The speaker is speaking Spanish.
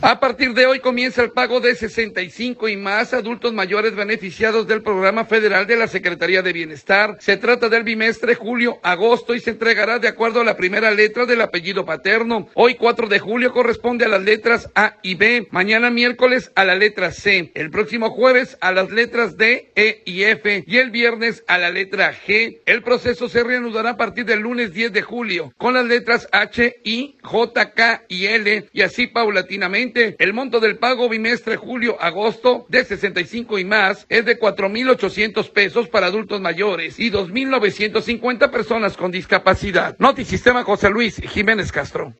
A partir de hoy comienza el pago de 65 y más adultos mayores beneficiados del programa federal de la Secretaría de Bienestar. Se trata del bimestre julio-agosto y se entregará de acuerdo a la primera letra del apellido paterno. Hoy 4 de julio corresponde a las letras A y B, mañana miércoles a la letra C, el próximo jueves a las letras D, E y F y el viernes a la letra G. El proceso se reanudará a partir del lunes 10 de julio con las letras H, I, J, K y L y así paulatinamente. El monto del pago bimestre julio-agosto de 65 y más es de 4,800 pesos para adultos mayores y 2,950 personas con discapacidad. Notisistema José Luis Jiménez Castro.